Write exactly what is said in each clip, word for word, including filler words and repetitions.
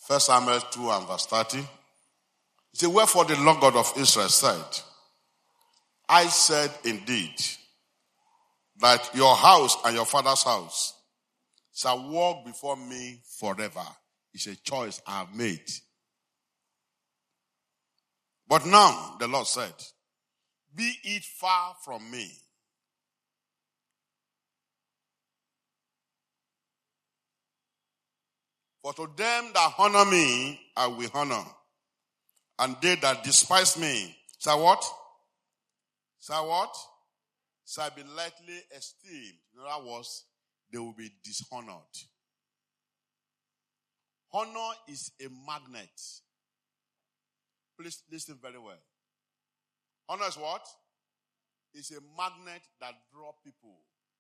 First Samuel two and verse thirty. It says, wherefore the Lord God of Israel said, I said indeed that your house and your father's house shall walk before me forever. It's a choice I have made. But now, the Lord said, be it far from me. For to them that honor me, I will honor. And they that despise me, shall what? Shall what? Shall be lightly esteemed. In other words, they will be dishonored. Honor is a magnet. Please listen very well. Honor is what? It's a magnet that draws people.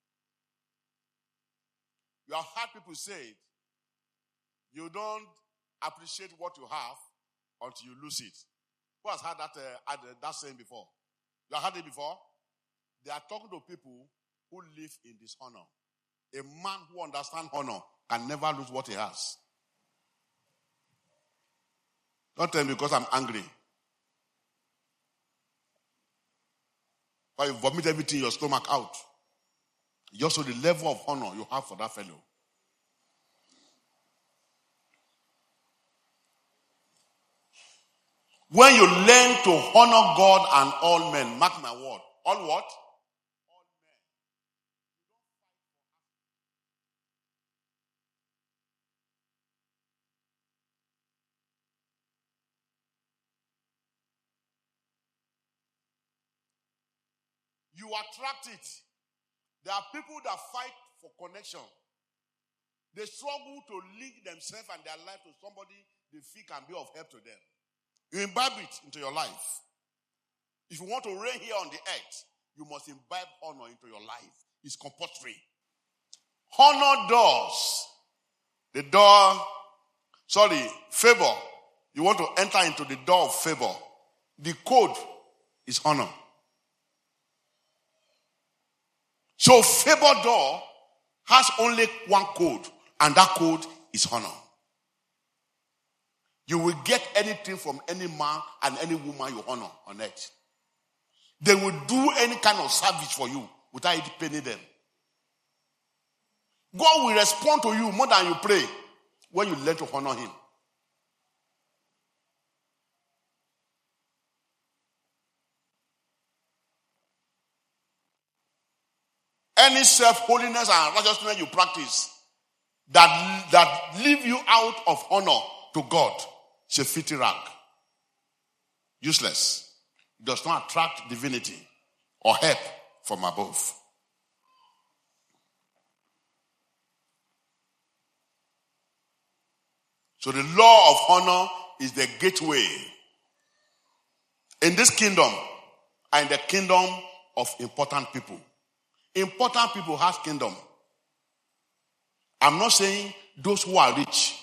You have heard people say it. You don't appreciate what you have until you lose it. Who has heard that, uh, that saying before? You have heard it before? They are talking to people who live in dishonor. A man who understands honor can never lose what he has. Don't tell me because I'm angry. Why you vomit everything in your stomach out. Just so the level of honor you have for that fellow. When you learn to honor God and all men, mark my word. All what? All men. You attract it. There are people that fight for connection. They struggle to link themselves and their life to somebody they feel can be of help to them. You imbibe it into your life. If you want to reign here on the earth, you must imbibe honor into your life. It's compulsory. Honor doors. The door, sorry, favor. You want to enter into the door of favor. The code is honor. So favor door has only one code, and that code is honor. You will get anything from any man and any woman you honor on earth. They will do any kind of service for you without it paying them. God will respond to you more than you pray when you learn to honor him. Any self-holiness and righteousness you practice that, that leave you out of honor to God, it's a filthy rag. Useless. It does not attract divinity or help from above. So the law of honor is the gateway in this kingdom and the kingdom of important people. Important people have kingdom. I'm not saying those who are rich.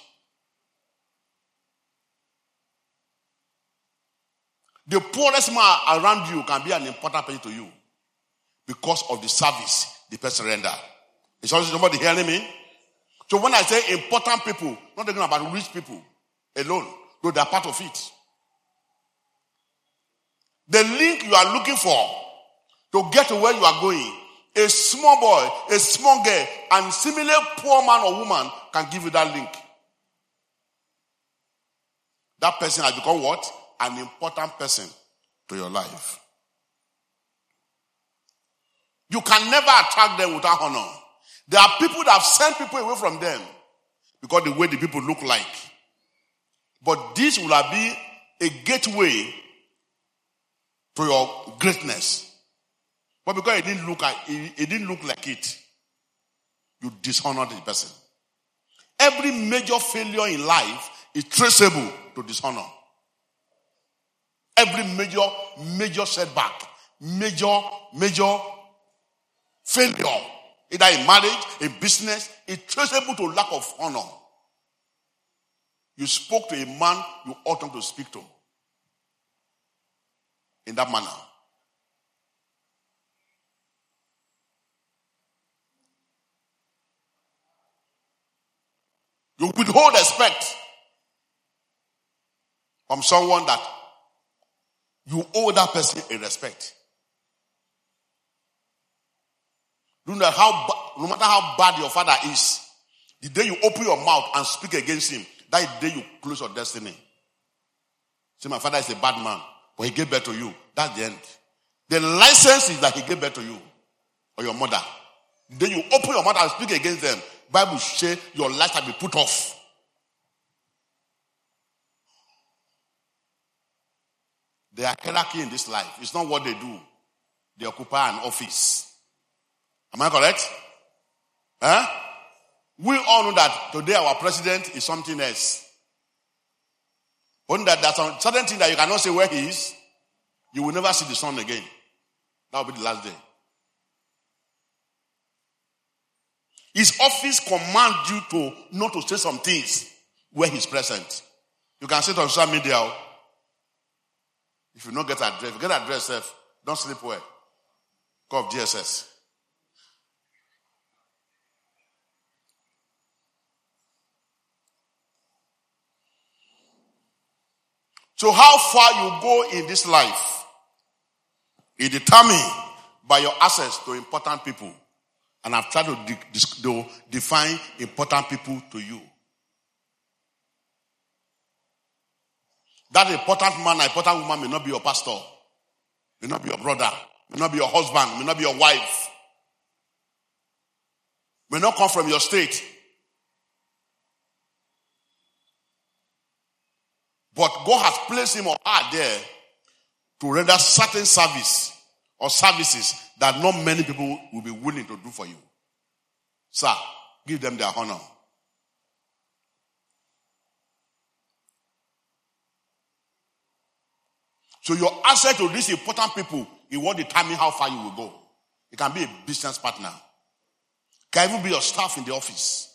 The poorest man around you can be an important person to you because of the service the person render. Is somebody hearing me? So when I say important people, not talking about rich people alone, though they are part of it. The link you are looking for to get to where you are going, a small boy, a small girl, and similar poor man or woman can give you that link. That person has become what? An important person to your life. You can never attract them without honor. There are people that have sent people away from them because the way the people look like. But this will be a gateway to your greatness. But because it didn't look like it, it didn't look like it, you dishonored the person. Every major failure in life is traceable to dishonor. Every major, major setback, major, major failure, either in marriage, in business, is traceable to lack of honor. You spoke to a man you ought not to speak to in that manner. You withhold respect from someone that you owe that person a respect. No matter how, no matter how bad your father is, the day you open your mouth and speak against him, that day you close your destiny. See, my father is a bad man, but he gave birth to you. That's the end. The license is that he gave birth to you or your mother. The day you open your mouth and speak against them, Bible says your life shall be put off. They are hierarchy in this life. It's not what they do. They occupy an office. Am I correct? Huh? We all know that today our president is something else. Only that there's some certain thing that you cannot say where he is, you will never see the sun again. That will be the last day. His office commands you to not to say some things where he's present. You can say it on social media. If you don't get address, if you get address, don't sleep well. Call D S S. So how far you go in this life is determined by your access to important people. And I've tried to, de- to define important people to you. That important man, important woman may not be your pastor, may not be your brother, may not be your husband, may not be your wife, may not come from your state. But God has placed him or her there to render certain service or services that not many people will be willing to do for you. Sir, give them their honor. So your access to these important people is what determines how far you will go. It can be a business partner. It can even be your staff in the office.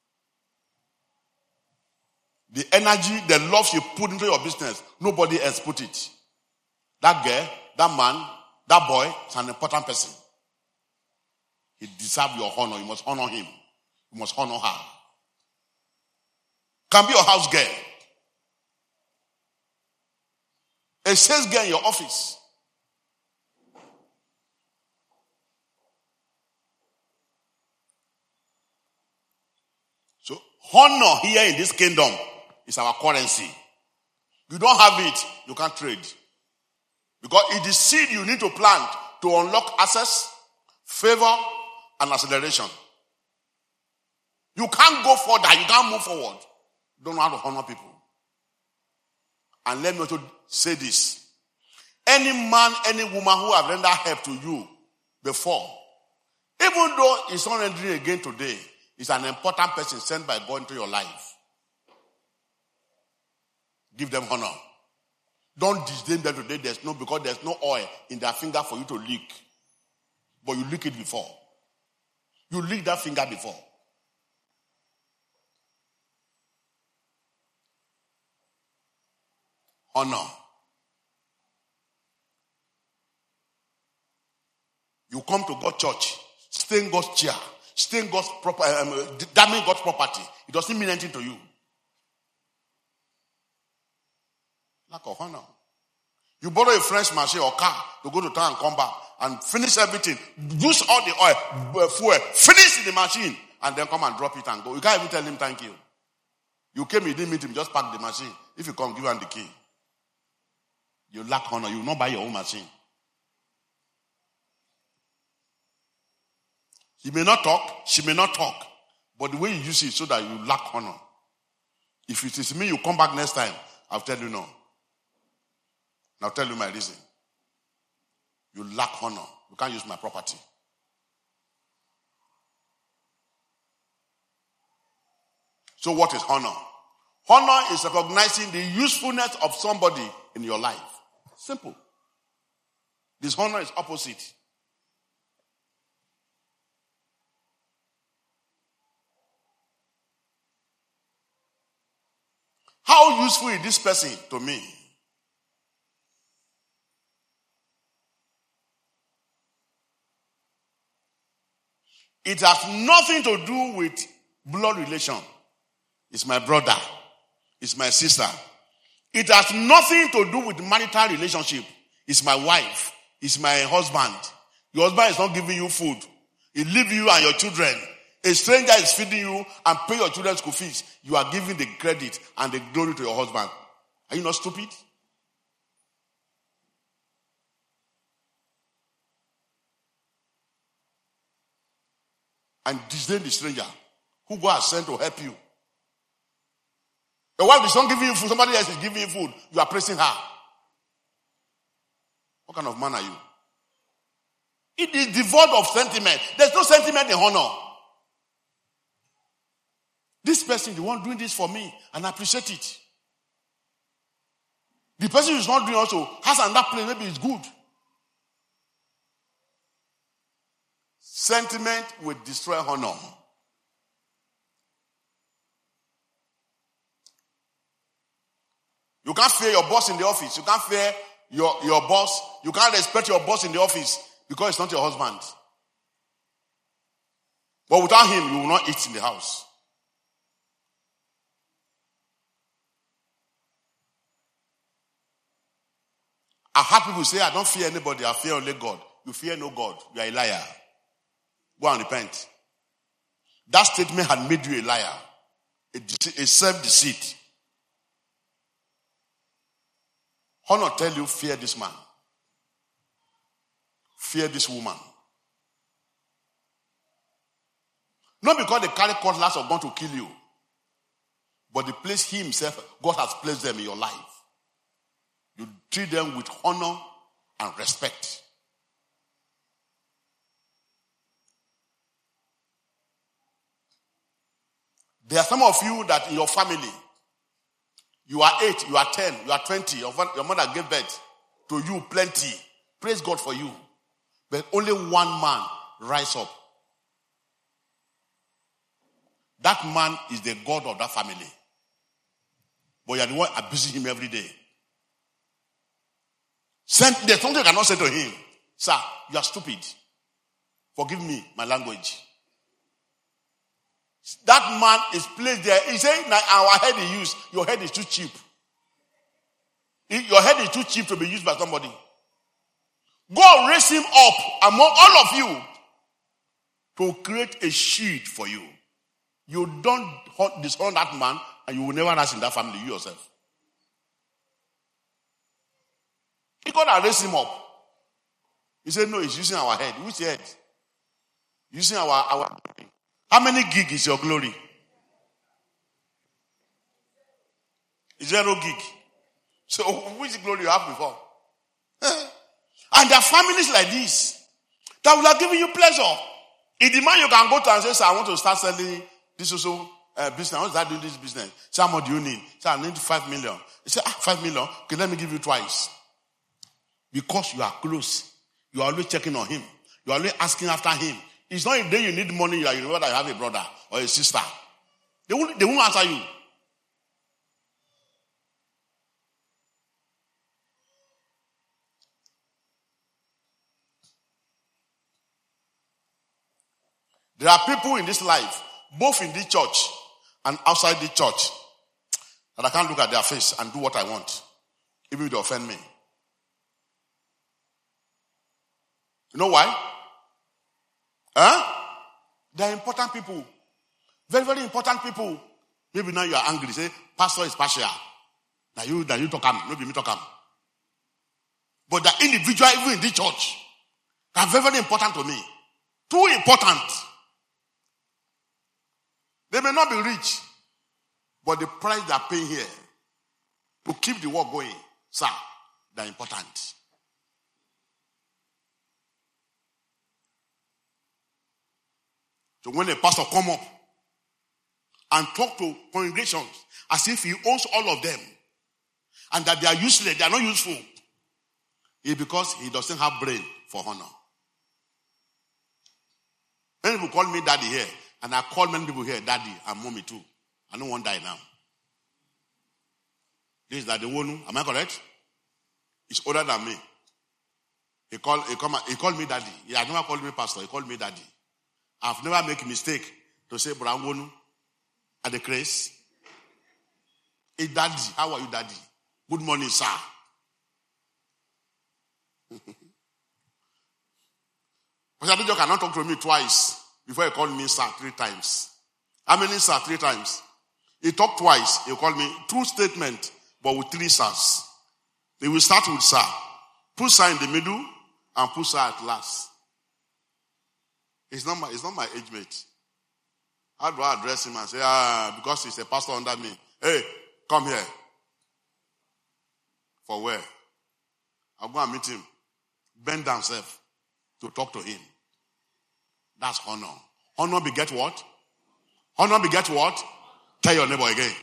The energy, the love you put into your business, nobody else put it. That girl, that man, that boy is an important person. He deserves your honor. You must honor him. You must honor her. Can be your house girl. A sales girl in your office. So honor here in this kingdom is our currency. You don't have it, you can't trade. Because it is seed you need to plant to unlock access, favor, and acceleration. You can't go further, you can't move forward. You don't know how to honor people. And let me also say this. Any man, any woman who have rendered help to you before, even though it's not rendering again today, is an important person sent by God into your life. Give them honor. Don't disdain them today. There's no, because there's no oil in their finger for you to lick. But you lick it before. You lick that finger before. Honor. You come to God's church, stay in God's chair, stay in God's property, um, damning God's property. It doesn't mean anything to you. Lack of honor. You borrow a French machine or car to go to town and come back and finish everything. Use all the oil, fuel, finish the machine and then come and drop it and go. You can't even tell him thank you. You came, you didn't meet him, just park the machine. If you come, give him the key. You lack honor. You will not buy your own machine. He may not talk, she may not talk, but the way you use it so that you lack honor. If it is me, you come back next time, I'll tell you no. I'll tell you my reason. You lack honor. You can't use my property. So what is honor? Honor is recognizing the usefulness of somebody in your life. Simple. Dishonor is opposite. How useful is this person to me? It has nothing to do with blood relation. It's my brother. It's my sister. It has nothing to do with marital relationship. It's my wife. It's my husband. Your husband is not giving you food. He leaves you and your children. A stranger is feeding you and paying your children's school fees. You are giving the credit and the glory to your husband. Are you not stupid? And disdain the stranger who God has sent to help you. Your wife is not giving you food. Somebody else is giving you food. You are praising her. What kind of man are you? It is devoid of sentiment. There's no sentiment in honor. This person, the one doing this for me, and I appreciate it. The person who is not doing also has another place, maybe it's good. Sentiment will destroy honor. You can't fear your boss in the office. You can't fear your, your boss. You can't respect your boss in the office because it's not your husband. But without him, you will not eat in the house. I've heard people say, I don't fear anybody, I fear only God. You fear no God. You are a liar. Go and repent. That statement had made you a liar. A, a self-deceit. Honor tell you, fear this man. Fear this woman. Not because they carry cutlass or gun to kill you. But the place he himself, God has placed them in your life. You treat them with honor and respect. There are some of you that in your family, you are eight, you are ten, you are twenty, your, your mother gave birth to you plenty. Praise God for you. But only one man rise up. That man is the God of that family. But you are the one abusing him every day. There's something you cannot say to him. Sir, you are stupid. Forgive me my language. That man is placed there. He said, our head is used. Your head is too cheap. Your head is too cheap to be used by somebody. God raise him up among all of you to create a shield for you. You don't disown that man and you will never rise in that family, you yourself. God has raised him up. He said, no, he's using our head. Which head? Using our, our... How many gig is your glory? Zero gig. So which glory you have before? And there are families like this that will have given you pleasure. In the man you can go to and say, sir, I want to start selling this also uh, business. I want to start doing this business. Say, how much do you need? Say, I need five million. You say, ah, five million? Okay, let me give you twice. Because you are close. You are always checking on him. You are always asking after him. It's not a day you need money, you remember that you have a brother or a sister. They won't, they won't answer you. There are people in this life, both in this church and outside the church, that I can't look at their face and do what I want, even if they offend me. You know why? Huh? They are important people. Very, very important people. Maybe now you are angry. Say, pastor is partial. Now you, now you talk him. Maybe me talk him. But the individual, even in the church, are very, very important to me. Too important. They may not be rich, but the price they are paying here to keep the work going, sir, they are important. So when a pastor come up and talk to congregations as if he owns all of them and that they are useless, they are not useful, it's because he doesn't have brain for honor. Many people call me daddy here, and I call many people here daddy and mommy too. I don't want to die now. This is Daddy Wonu. Am I correct? He's older than me. He called, he, come, he called me daddy. He had never called me pastor. He called me daddy. I've never made a mistake to say, Brother Wonu, at the grace. Hey, daddy, how are you, daddy? Good morning, sir. Pastor Adejo cannot talk to me twice before he called me sir three times. How many sir three times? He talked twice. He called me two statements, but with three sirs. They will start with sir. Put sir in the middle and put sir at last. It's not my, it's not my age mate. How do I address him and say, ah, because he's a pastor under me. Hey, come here. For where? I'll go and meet him. Bend down self to talk to him. That's honor. Honor beget what? Honor beget what? Tell your neighbor again.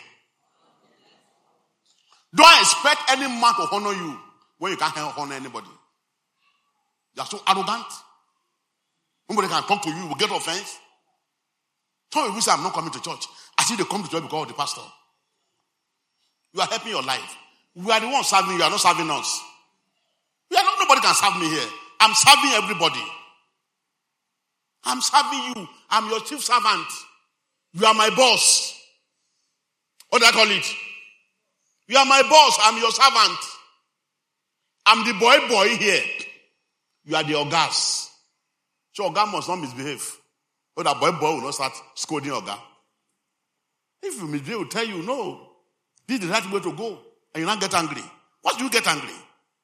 Don't expect any man to honor you when you can't honor anybody. You are so arrogant. Nobody can talk to you, you will get offense. Tell me, I'm not coming to church. I see they come to church because of the pastor. You are helping your life. We are the ones serving you, you are not serving us. We are not, nobody can serve me here. I'm serving everybody. I'm serving you. I'm your chief servant. You are my boss. What do I call it? You are my boss. I'm your servant. I'm the boy boy here. You are the ogas. So oga must not misbehave. So that boy boy will not start scolding oga. If you misbehave, will tell you, no, this is the right way to go. And you not get angry. What do you get angry?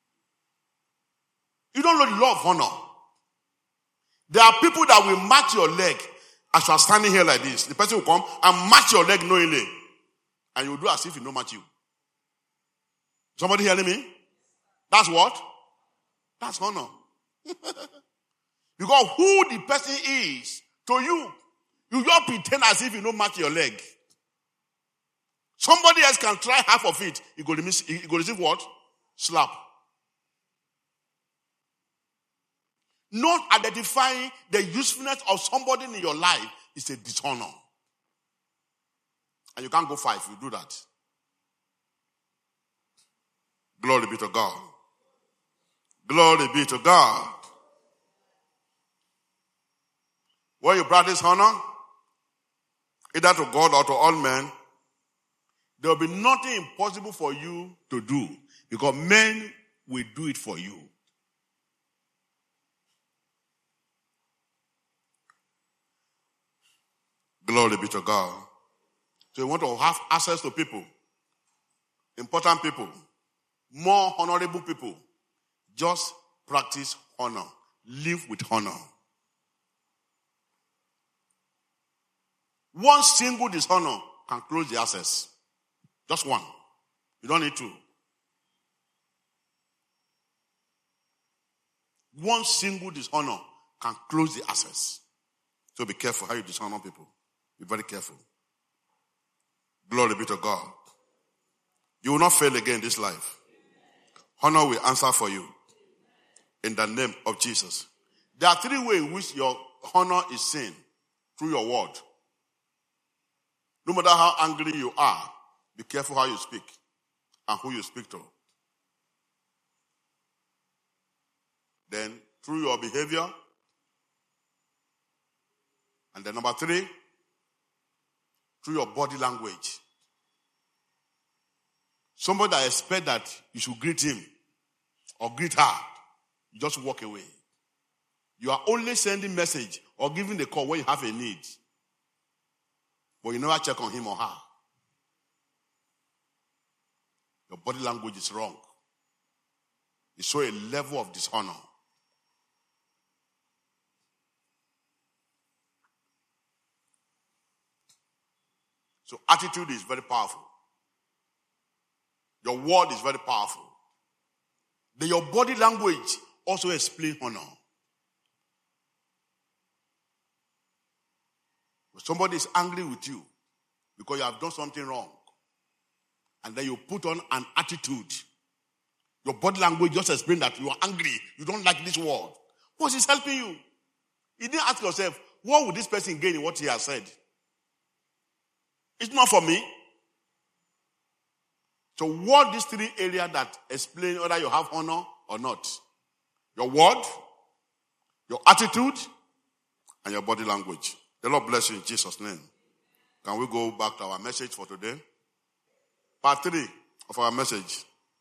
You don't know the law of honor. There are people that will match your leg as you are standing here like this. The person will come and match your leg knowingly. And you will do as if he don't match you. Somebody hearing me? That's what? That's honor. Because who the person is to you, you just pretend as if you don't match your leg. Somebody else can try half of it. He go receive what? Slap. Not identifying the usefulness of somebody in your life is a dishonor. And you can't go far if you do that. Glory be to God. Glory be to God. When you practice honor, either to God or to all men, there will be nothing impossible for you to do because men will do it for you. Glory be to God. So you want to have access to people, important people, more honorable people. Just practice honor. Live with honor. One single dishonor can close the access. Just one. You don't need two. One single dishonor can close the access. So be careful how you dishonor people. Be very careful. Glory be to God. You will not fail again in this life. Honor will answer for you. In the name of Jesus. There are three ways in which your honor is seen. Through your word. No matter how angry you are, be careful how you speak and who you speak to. Then, through your behavior. And then number three, through your body language. Somebody that expects that you should greet him or greet her, you just walk away. You are only sending message or giving the call when you have a need. But you never check on him or her. Your body language is wrong. You show a level of dishonor. So attitude is very powerful. Your word is very powerful. Then your body language also explains honor. When somebody is angry with you because you have done something wrong, and then you put on an attitude, your body language just explains that you are angry, you don't like this word. What is helping you? You didn't ask yourself, what would this person gain in what he has said? It's not for me. So what these three areas that explain whether you have honor or not? Your word, your attitude, and your body language. The Lord bless you in Jesus' name. Can we go back to our message for today? Part three of our message.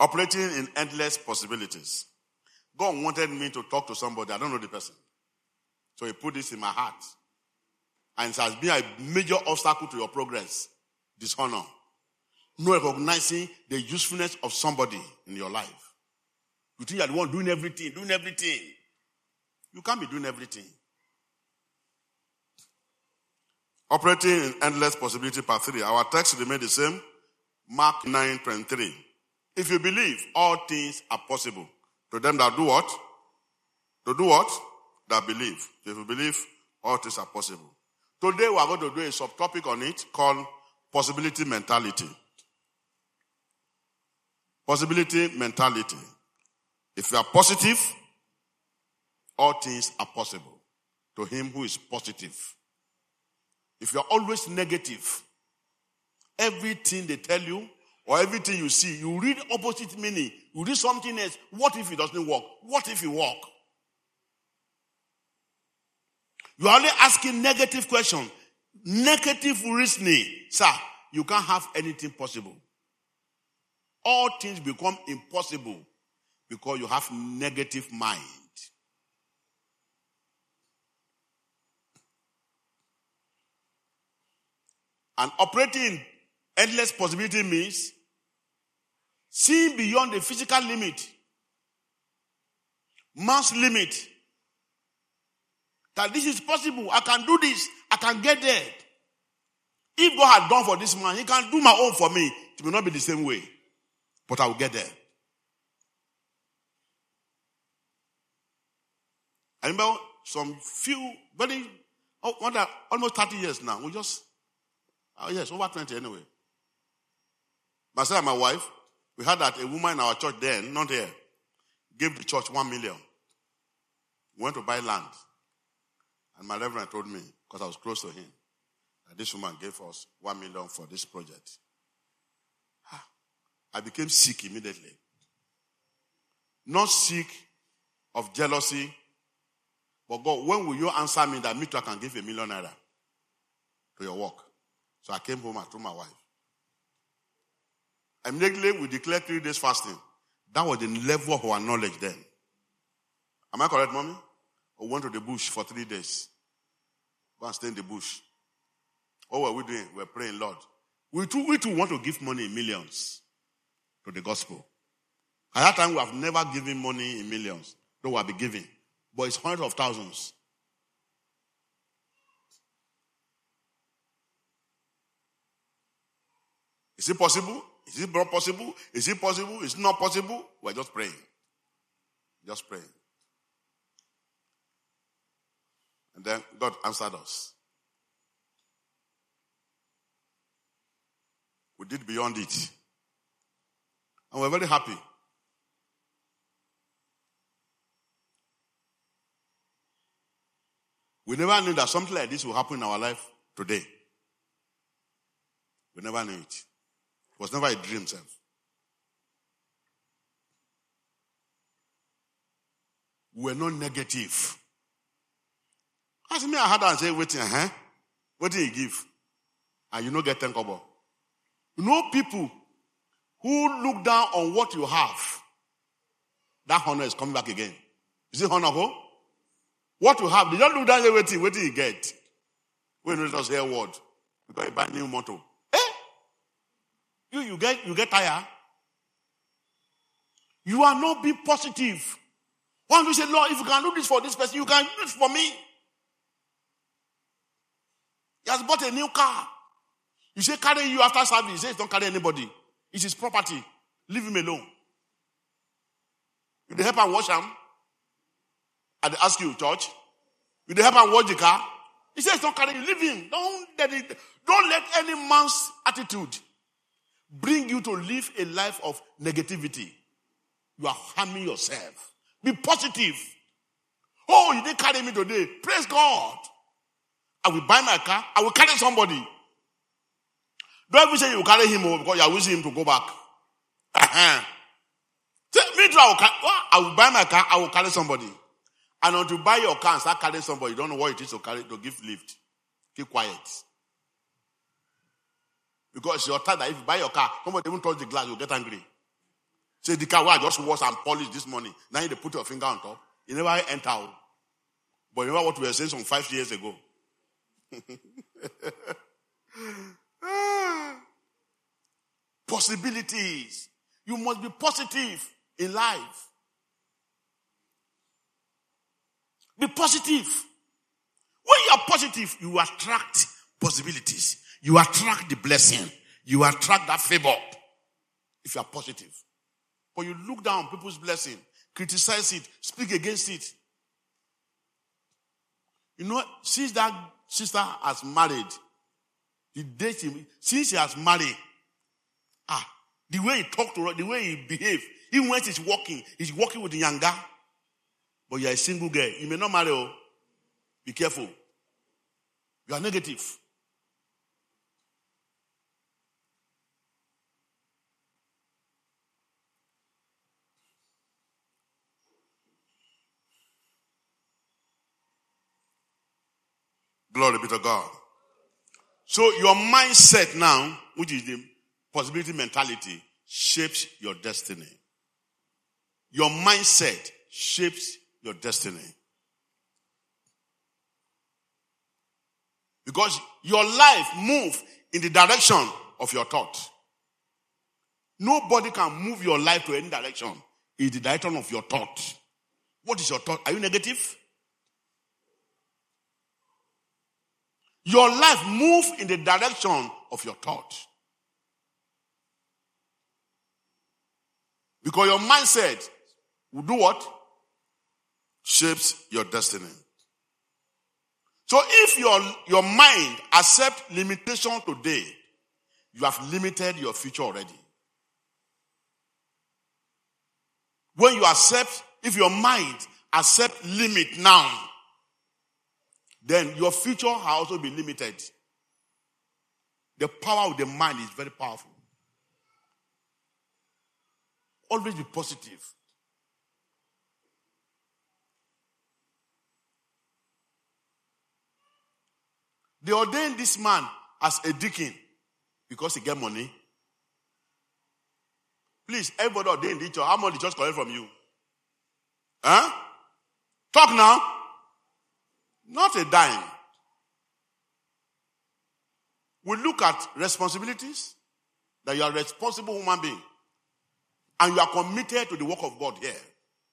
Operating in endless possibilities. God wanted me to talk to somebody. I don't know the person. So he put this in my heart. And it has been a major obstacle to your progress. Dishonor. No recognizing the usefulness of somebody in your life. You think you're the one doing everything, doing everything. You can't be doing everything. Operating in endless possibility, part three. Our text remains the same. Mark nine twenty-three. If you believe, all things are possible. To them that do what? To do what? That believe. If you believe, all things are possible. Today we are going to do a subtopic on it called possibility mentality. Possibility mentality. If you are positive, all things are possible to him who is positive. If you are always negative, everything they tell you or everything you see, you read opposite meaning. You read something else. What if it doesn't work? What if it work? You are only asking negative questions. Negative reasoning. Sir, you can't have anything possible. All things become impossible because you have negative mind. And operating endless possibility means seeing beyond the physical limit, man's limit. That this is possible. I can do this. I can get there. If God had done for this man, he can do my own for me. It will not be the same way. But I will get there. I remember some few, very, oh, almost thirty years now. We just, oh yes, over twenty anyway. Myself and my wife, we heard that a woman in our church then, not here, gave the church one million. We went to buy land. And my reverend told me, because I was close to him, that this woman gave us one million for this project. I became sick immediately. Not sick of jealousy, but God, when will you answer me that me too I can give a million naira to your work? So I came home and told my wife. Immediately we declared three days fasting. That was the level of our knowledge then. Am I correct, mommy? We went to the bush for three days. Go and stay in the bush. What were we doing? We were praying, Lord. We too, we too want to give money in millions to the gospel. At that time, we have never given money in millions. Though we have been giving. But it's hundreds of thousands. Is it possible? Is it not possible? Is it possible? Is it not possible? We're just praying. Just praying. And then God answered us. We did beyond it. And we're very happy. We never knew that something like this will happen in our life today. We never knew it. It was never a dream, self. We were not negative. Ask me, I had and say, waiting, huh? What did he give? And you don't get ten kobo. You know people who look down on what you have, that honor is coming back again. You see honor go? What you have, they don't look down and say, waiting, what did you get? When you just hear word, because you buy new motto. Eh? You, you get, you get tired. You are not being positive. Once you say, Lord, if you can do this for this person, you can do this for me. He has bought a new car. You say, carry you after service. He says, don't carry anybody. It's his property. Leave him alone. Will they help and wash him? And they ask you, church, will they help and wash the car? He says, don't carry you. Leave him. Don't let, it, don't let any man's attitude bring you to live a life of negativity. You are harming yourself. Be positive. Oh, you didn't carry me today. Praise God. I will buy my car. I will carry somebody. Don't ever say you carry him because you are wishing him to go back. Uh-huh. Say, me too, I will, carry, well, I will buy my car. I will carry somebody. And until you buy your car and start carrying somebody, you don't know what it is to carry to give lift. Keep quiet. Because it's your time that if you buy your car, somebody even touch the glass, you'll get angry. Say the car where I just washed and polished this morning. Now you put your finger on top. You never enter out. But you remember what we were saying some five years ago. Possibilities. You must be positive in life. Be positive. When you are positive, you attract possibilities. You attract the blessing. You attract that favor. If you are positive. But you look down on people's blessing, criticize it, speak against it. You know, since that sister has married, the day she, since she has married, ah, the way he talked to her, the way he behaved, even when he's walking, he's walking with the younger. But you are a single girl. You may not marry. Oh. Be careful. You are negative. Glory be to God. So your mindset now, which is the possibility mentality, shapes your destiny. Your mindset shapes your destiny. Because your life moves in the direction of your thought. Nobody can move your life to any direction. It's the direction of your thought. What is your thought? Are you negative? Your life moves in the direction of your thought. Because your mindset will do what? Shapes your destiny. So if your, your mind accepts limitation today, you have limited your future already. When you accept, if your mind accepts limit now, then your future will also be limited. The power of the mind is very powerful. Always be positive. They ordained this man as a deacon because he get money. Please, everybody ordained the church. How much did the church collect from you? Huh? Talk now. Not a dime. We look at responsibilities, that you are a responsible human being, and you are committed to the work of God here.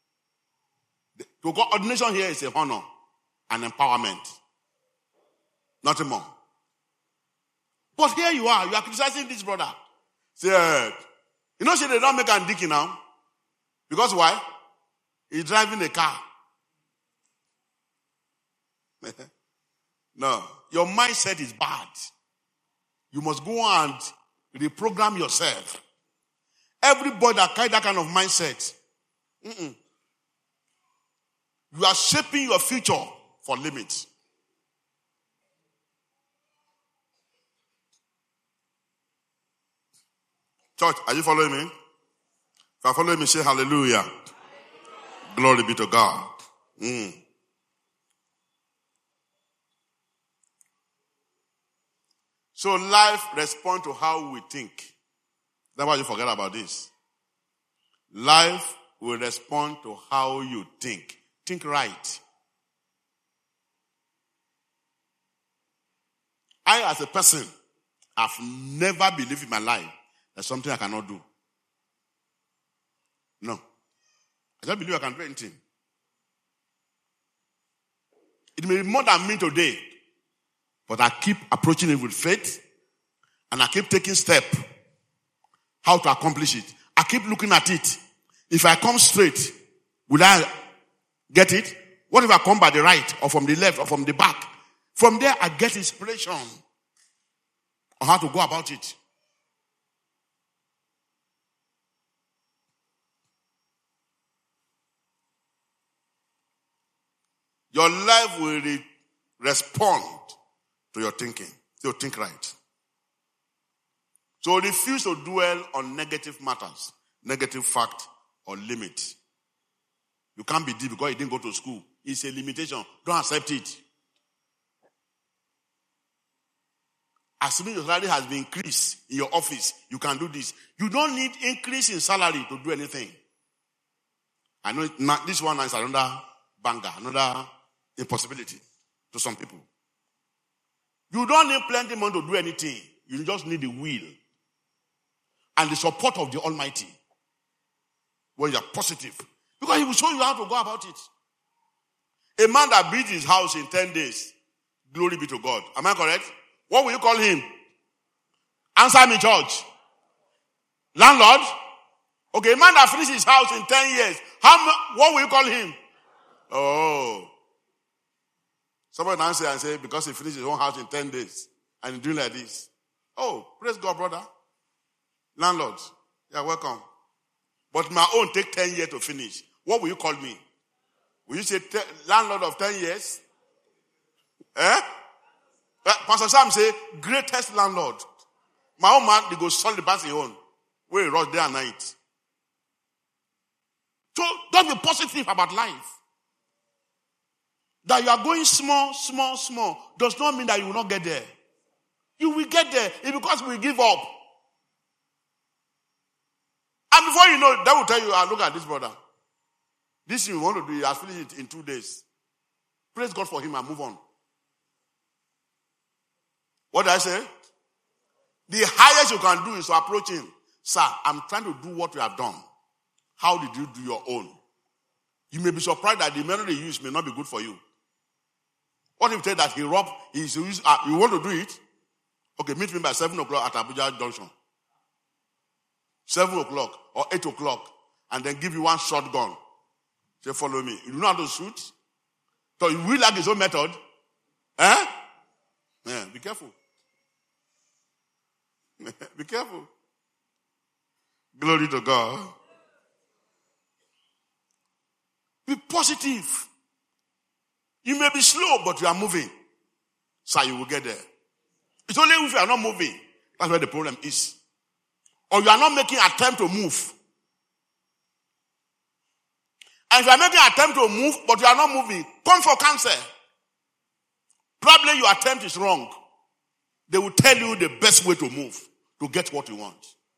To God, ordination here is a honor and empowerment. Nothing more. But here you are, you are criticizing this brother. Say, you know, say they don't make a deacon now. Because why? He's driving a car. No, your mindset is bad. You must go and reprogram yourself. Everybody that carry that kind of mindset, mm-mm. you are shaping your future for limits. Church, are you following me? If you are following me, say hallelujah. Hallelujah. Glory be to God. Mm. So life responds to how we think. That's why you forget about this. Life will respond to how you think. Think right. I, as a person, have never believed in my life there's something I cannot do. No. I don't believe I can do anything. It may be more than me today, but I keep approaching it with faith, and I keep taking steps how to accomplish it. I keep looking at it. If I come straight, will I get it? What if I come by the right, or from the left, or from the back? From there, I get inspiration on how to go about it. Your life will re- respond to your thinking. So think right. So refuse to dwell on negative matters, negative fact, or limit. You can't be deep because you didn't go to school. It's a limitation. Don't accept it. Assuming your salary has been increased in your office, you can do this. You don't need increase in salary to do anything. I know it, now, this one is another banger, another impossibility to some people. You don't need plenty of money to do anything. You just need the will and the support of the Almighty when you are positive. Because He will show you how to go about it. A man that built his house in ten days, glory be to God. Am I correct? What will you call him? Answer me, church. Landlord? Okay, a man that finished his house in ten years, how? What will you call him? Oh. Somebody answer and say, because he finished his own house in ten days, and he's doing like this. Oh, praise God, brother. Landlord, you're welcome. But my own take ten years to finish. What will you call me? Will you say te- landlord of ten years? Eh? Uh, Pastor Sam say, greatest landlord. My own man, they go solve the bass he own. Where he rush day and night. So don't be positive about life. That you are going small, small, small does not mean that you will not get there. You will get there. It's because we give up. And before you know, they will tell you, ah, look at this brother. This thing you want to do, he has finished it in two days. Praise God for him and move on. What did I say? The highest you can do is to approach him. Sir, I'm trying to do what you have done. How did you do your own? You may be surprised that the method they use may not be good for you. What if you tell that he robbed, he's used, uh, you want to do it? Okay, meet me by seven o'clock at Abuja Junction. seven o'clock or eight o'clock. And then give you one shotgun. Say, follow me. You know how to shoot? So you will like his own method? Eh? Yeah, be careful. Be careful. Glory to God. Be positive. You may be slow, but you are moving. So you will get there. It's only if you are not moving. That's where the problem is. Or you are not making attempt to move. And if you are making attempt to move, but you are not moving, come for counsel. Probably your attempt is wrong. They will tell you the best way to move to get what you want.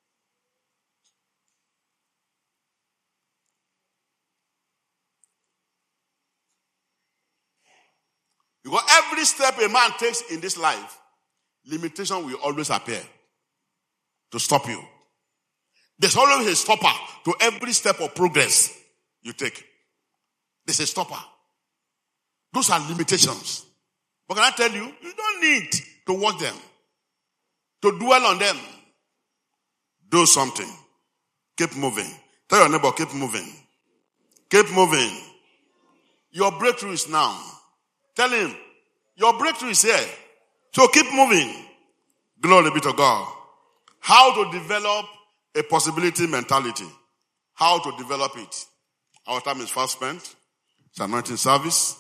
Because every step a man takes in this life, limitation will always appear to stop you. There's always a stopper to every step of progress you take. There's a stopper. Those are limitations. But can I tell you, you don't need to watch them, to dwell on them. Do something. Keep moving. Tell your neighbor, keep moving. Keep moving. Your breakthrough is now. Tell him, your breakthrough is here. So keep moving. Glory be to God. How to develop a possibility mentality. How to develop it. Our time is fast spent. It's anointing service.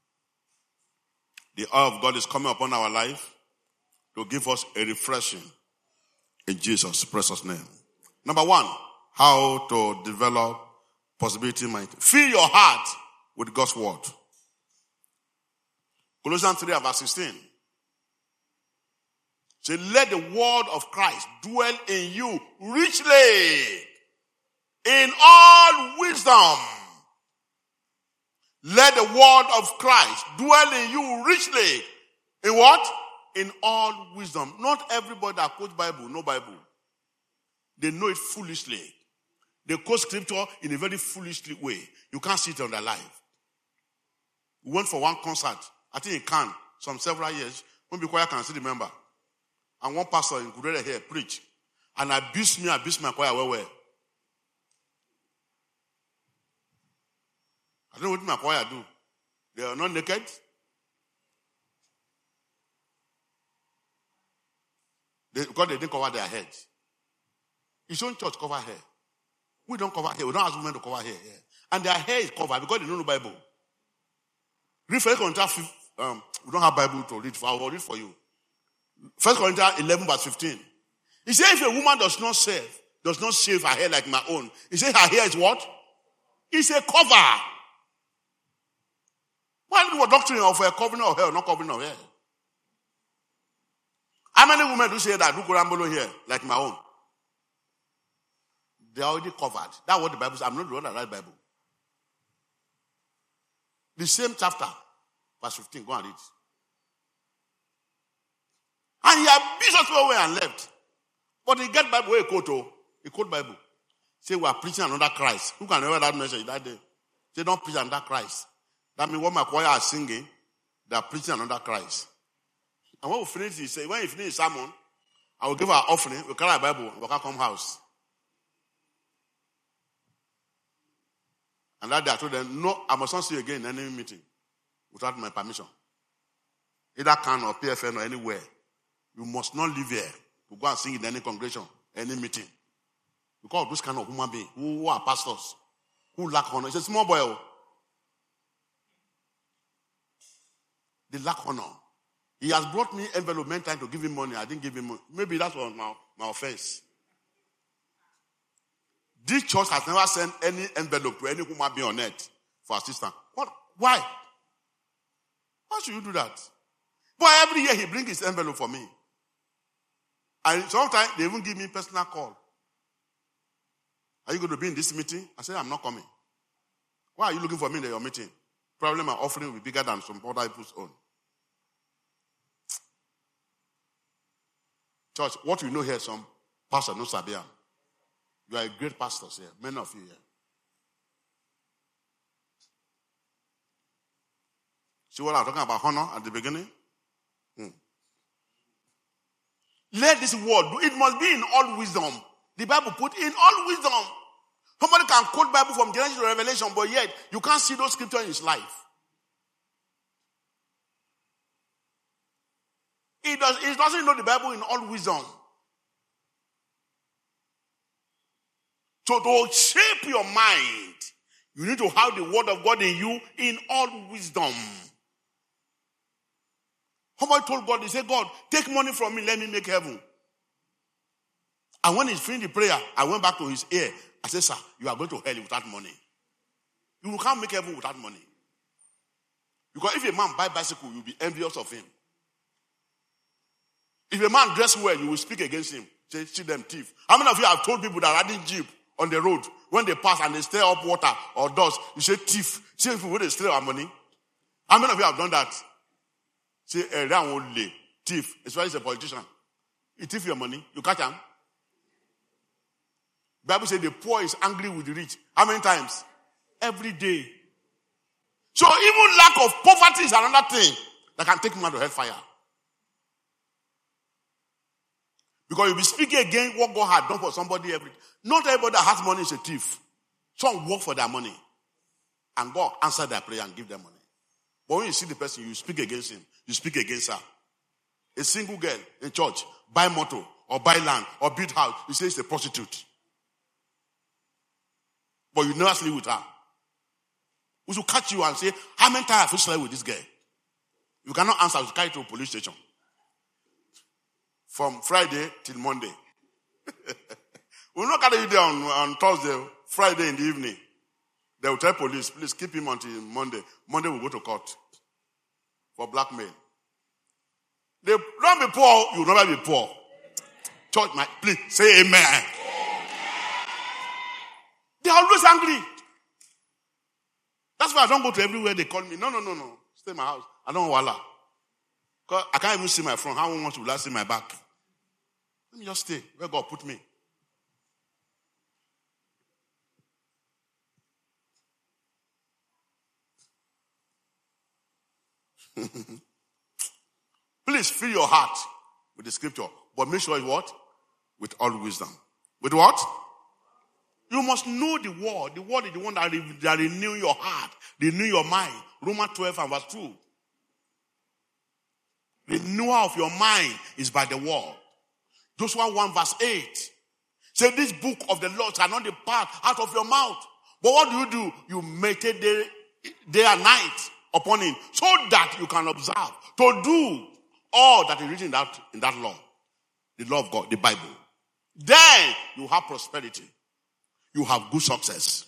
The oil of God is coming upon our life to give us a refreshing in Jesus' precious name. Number one, how to develop possibility mind. Fill your heart with God's word. Colossians three verse sixteen. Say, let the word of Christ dwell in you richly in all wisdom. Let the word of Christ dwell in you richly. In what? In all wisdom. Not everybody that quotes Bible, no Bible. They know it foolishly. They quote scripture in a very foolish way. You can't see it on their life. We went for one concert, I think in Cannes, some several years. When be quiet, I can still remember. And one pastor in Gurere here preached. And abused me, abused my choir well, well. I don't know what my choir do. They are not naked. They, because they didn't cover their heads. His own church cover hair. We don't cover hair. We don't ask women to cover hair. Yeah. And their hair is covered because they don't know Bible. Read First Corinthians, um, we don't have Bible to read for. I will read for you. First Corinthians eleven verse fifteen. He said if a woman does not shave, does not shave her hair like my own, he said her hair is what? It's a cover. Why do you doctrine of a covering of hair or not covering of hair? How many women do say that do Kurambolo here, like my own? They are already covered. That's what the Bible says. I'm not the one that write the Bible. The same chapter, verse fifteen. Go and read. And he abused us away and left. But he get Bible where he quote, oh, he quote Bible. Say we are preaching another Christ. Who can remember that message that day? Say don't preach another Christ. That means what my choir are singing, they are preaching another Christ. And when we finish, he say, when you finish sermon, I will give our offering, we carry our Bible, we can come house. And that day I told them, no, I must not see you again in any meeting without my permission. Either can or P F N or anywhere. You must not live here to go and sing in any congregation, any meeting. Because of those kind of human beings who are pastors, who lack honor. It's a small boy. They lack honor. He has brought me envelope many times to give him money. I didn't give him money. Maybe that was my, my offense. This church has never sent any envelope to any human being on earth for assistance. What? Why? Why should you do that? But every year he brings his envelope for me. And sometimes they even give me personal call. Are you going to be in this meeting? I say, I'm not coming. Why are you looking for me in your meeting? Probably my offering will be bigger than some other people's own. Church, what we know here, some pastor no Sabia. You are a great pastor here. Many of you here. See what I'm talking about honor at the beginning? Hmm. Let this word do. It must be in all wisdom. The Bible put in all wisdom. Somebody can quote Bible from Genesis to Revelation, but yet you can't see those scriptures in his life. He, does, he doesn't know the Bible in all wisdom. So to shape your mind, you need to have the word of God in you in all wisdom. Somebody told God, he said, God, take money from me, let me make heaven. And when he finished the prayer, I went back to his ear. I said, sir, you are going to hell without money. You can't make heaven without money. Because if a man buy bicycle, you'll be envious of him. If a man dress well, you will speak against him. Say, see them thief. How many of you have told people that are riding jeep on the road, when they pass and they stir up water or dust, you say thief. See people when they steal our money. How many of you have done that? Say, eh, that won't lay. Thief. Especially a politician. He thief your money. You catch him. Bible says the poor is angry with the rich. How many times? Every day. So even lack of poverty is another thing that can take man to hellfire. Because you'll be speaking again what God had done for somebody every day. Not everybody that has money is a thief. Some work for their money. And God answer their prayer and give them money. But when you see the person, you speak against him. You speak against her. A single girl in church, buy motor, or buy land, or build house. You say it's a prostitute. But you never sleep with her. We should catch you and say, how many times have you slept with this girl? You cannot answer, you carry to a police station. From Friday till Monday. We'll not carry you there on, on Thursday, Friday in the evening. They will tell police, please keep him until Monday. Monday we'll go to court for blackmail. They don't be poor, you'll never be poor. Church, my, please say amen. Amen. They are always angry. That's why I don't go to everywhere they call me. No, no, no, no. Stay in my house. I don't want wala. Because I can't even see my front. How much will I see my back? Let me just stay where God put me. Please fill your heart with the scripture. But make sure it's what? With all wisdom. With what? You must know the word. The word is the one that, that renew your heart. Renew your mind. Romans twelve and verse two. Renewal of your mind is by the word. Joshua one verse eight. Say this book of the Lord shall not depart out of your mouth. But what do you do? You meditate day, day and night upon it, so that you can observe to do all that is written in that, in that law. The law of God, the Bible. Then you have prosperity. You have good success.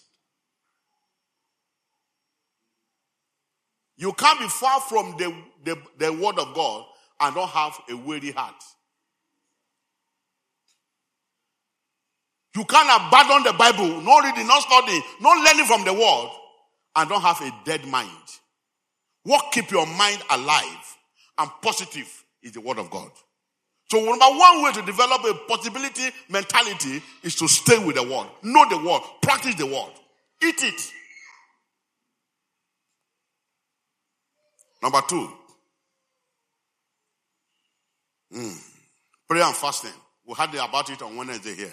You can't be far from the, the, the word of God and don't have a weary heart. You can't abandon the Bible, no reading, no studying, no learning from the word, and don't have a dead mind. What keeps your mind alive and positive is the word of God. So number one way to develop a possibility mentality is to stay with the word. Know the word. Practice the word. Eat it. Number two. Mm, prayer and fasting. We had about it on Wednesday here.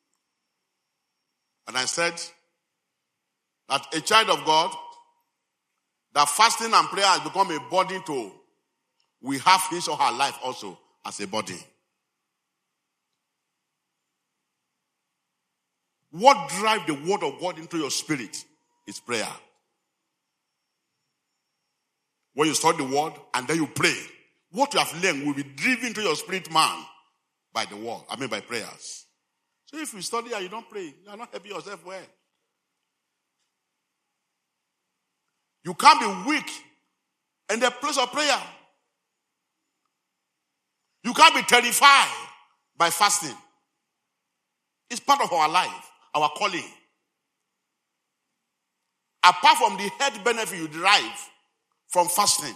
And I said that a child of God, that fasting and prayer has become a burden to, we have his or her life also as a body. What drives the word of God into your spirit is prayer. When you study the word and then you pray, what you have learned will be driven to your spirit man by the word, I mean by prayers. So if you study and you don't pray, you are not helping yourself well. You can't be weak in the place of prayer. You can't be terrified by fasting. It's part of our life, our calling. Apart from the health benefit you derive from fasting,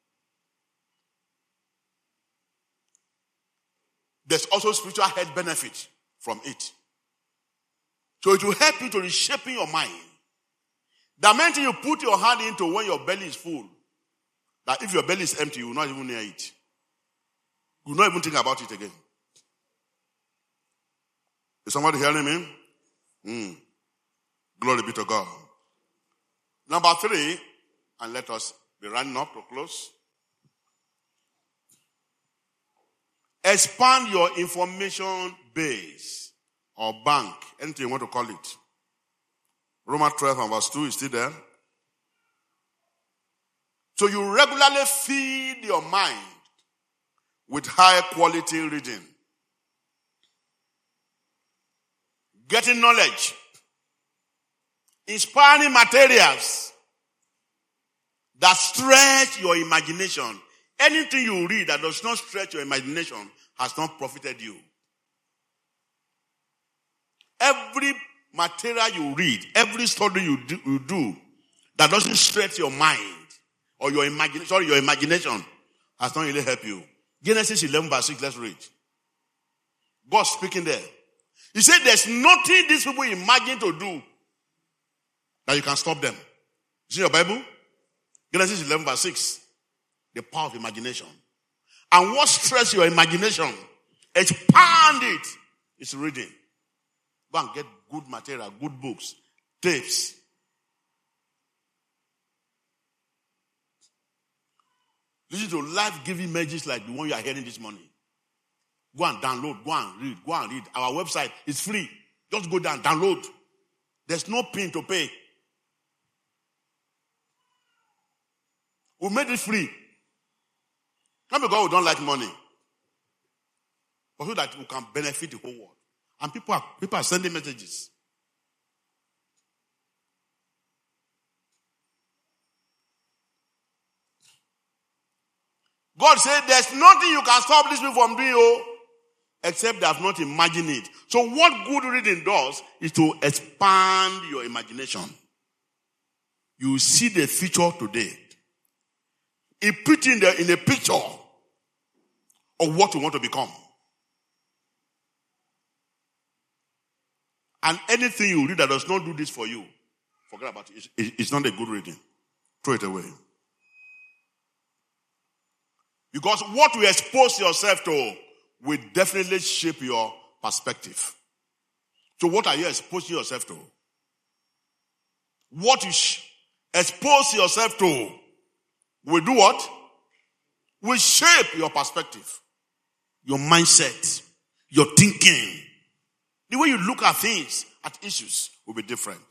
there's also spiritual health benefit from it. So it will help you to reshape your mind. The main thing you put your hand into when your belly is full, that if your belly is empty, you will not even near it. You will not even think about it again. Is somebody hearing me? Mm. Glory be to God. Number three, and let us be running up to close. Expand your information base or bank, anything you want to call it. Romans twelve and verse two is still there. So you regularly feed your mind with high quality reading, getting knowledge, inspiring materials that stretch your imagination. Anything you read that does not stretch your imagination has not profited you. Every material you read, every study you do, you do that doesn't stretch your mind or your imagination, sorry, your imagination has not really helped you. Genesis eleven verse six, let's read. God speaking there. He said there's nothing these people imagine to do that you can stop them. Is it your Bible? Genesis eleven verse six. The power of imagination. And what stretches your imagination, expand it, is reading. Go and get good material, good books, tapes. Listen to life-giving messages like the one you are hearing this morning. Go and download, go and read, go and read. Our website is free. Just go down, download. There's no pin to pay. We made it free. Not because we don't like money, but so that we can benefit the whole world. And people are, people are sending messages. God said there's nothing you can stop these people from doing, oh, except they have not imagined it. So what good reading does is to expand your imagination. You see the future today. It put in the in a picture of what you want to become. And anything you read that does not do this for you, forget about it. It's, it's not a good reading. Throw it away. Because what you expose yourself to will definitely shape your perspective. So what are you exposing yourself to? What you sh- expose yourself to will do what? Will shape your perspective, your mindset, your thinking. The way you look at things, at issues, will be different.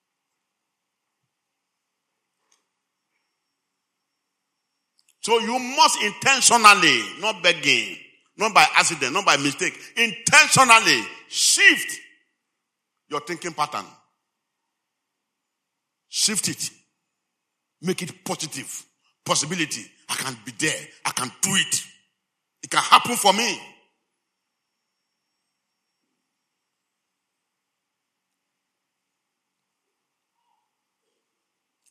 So you must intentionally, not begging, not by accident, not by mistake, intentionally shift your thinking pattern. Shift it. Make it positive. Possibility. I can be there. I can do it. It can happen for me.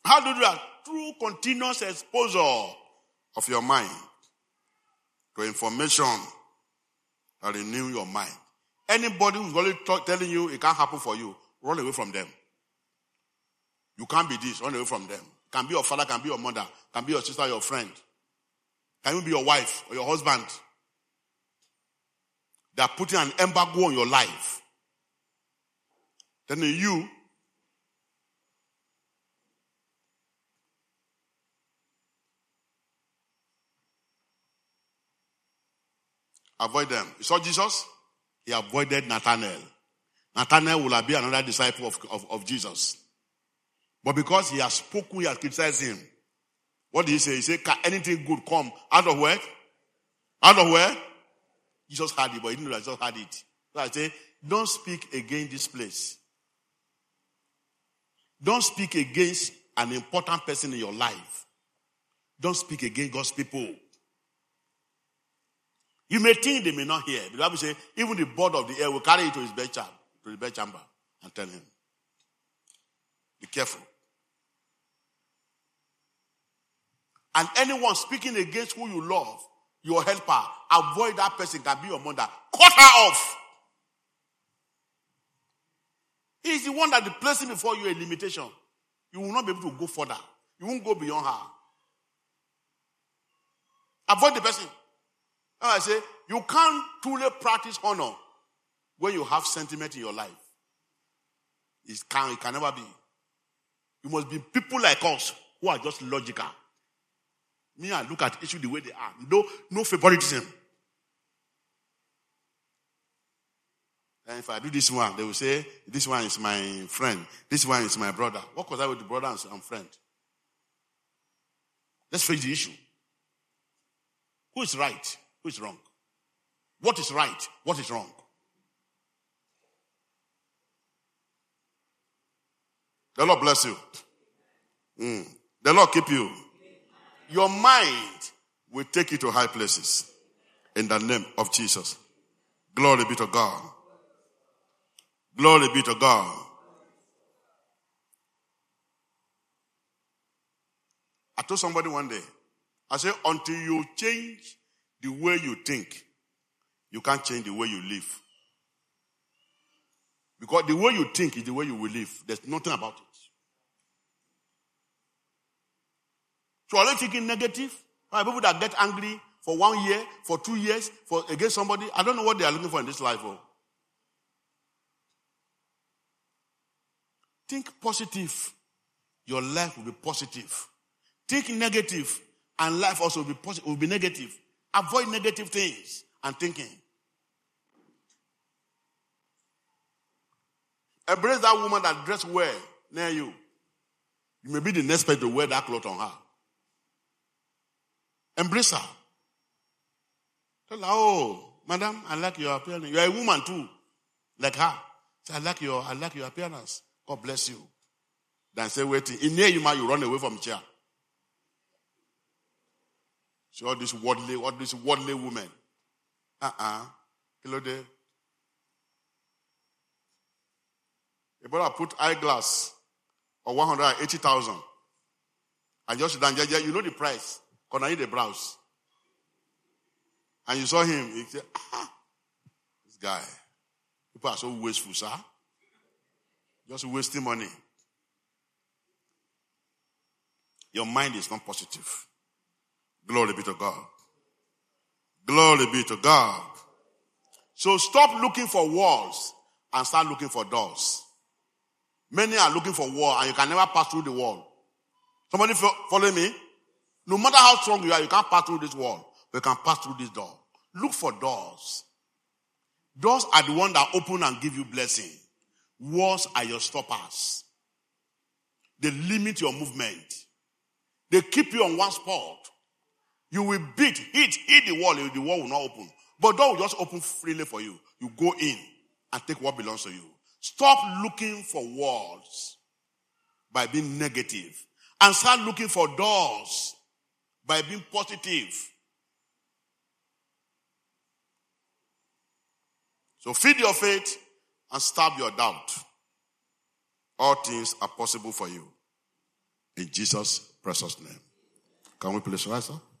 How do you do that? Through continuous exposure of your mind to information that renew your mind. Anybody who's only talk, telling you it can't happen for you, run away from them. You can't be this, run away from them. Can be your father, can be your mother, can be your sister, your friend. Can even be your wife or your husband. They are putting an embargo on your life. Then you avoid them. You saw Jesus? He avoided Nathanael. Nathanael will be another disciple of, of, of Jesus. But because he has spoken, he has criticized him. What did he say? He said, can anything good come out of where? Out of where? Jesus had it, but he didn't know that Jesus had it. So I say, don't speak against this place. Don't speak against an important person in your life. Don't speak against God's people. You may think they may not hear. The Bible says, even the bird of the air will carry it to his bed chamber, to the bed chamber and tell him. Be careful. And anyone speaking against who you love, your helper, avoid that person, can be your mother. Cut her off. He is the one that is placing before you a limitation. You will not be able to go further. You won't go beyond her. Avoid the person. Now I say, you can't truly practice honor when you have sentiment in your life. It can, it can never be. You must be people like us who are just logical. Me, I look at issues the way they are. No, no favoritism. And if I do this one, they will say, this one is my friend. This one is my brother. What was I with the brother and friend? Let's face the issue. Who is right? Who is wrong? What is right? What is wrong? The Lord bless you. Mm. The Lord keep you. Your mind will take you to high places. In the name of Jesus. Glory be to God. Glory be to God. I told somebody one day, I said, until you change the way you think, you can't change the way you live. Because the way you think is the way you will live. There's nothing about it. So are you thinking negative? Are people that get angry for one year, for two years, for against somebody? I don't know what they are looking for in this life. Oh. Think positive. Your life will be positive. Think negative, and life also will be positive, will be negative. Avoid negative things and thinking. Embrace that woman that dressed well near you. You may be the next person to wear that cloth on her. Embrace her. Tell her, oh, madam, I like your appearance. You are a woman too, like her. Say, I like your, I like your appearance. God bless you. Then say, waiting. In near you, man, you run away from the chair. See all these worldly, all these worldly women. Uh-uh. Hello there. You better put eyeglass or one hundred eighty thousand. And just down, you know the price. Because I need a browse. And you saw him, he said, ah, this guy. People are so wasteful, sir. Just wasting money. Your mind is not positive. Glory be to God. Glory be to God. So stop looking for walls and start looking for doors. Many are looking for wall and you can never pass through the wall. Somebody follow me? No matter how strong you are, you can't pass through this wall. But you can pass through this door. Look for doors. Doors are the ones that open and give you blessing. Walls are your stoppers. They limit your movement. They keep you on one spot. You will beat, hit, hit the wall, the wall will not open. But door will just open freely for you. You go in and take what belongs to you. Stop looking for walls by being negative. And start looking for doors by being positive. So feed your faith and starve your doubt. All things are possible for you. In Jesus' precious name. Can we please rise up?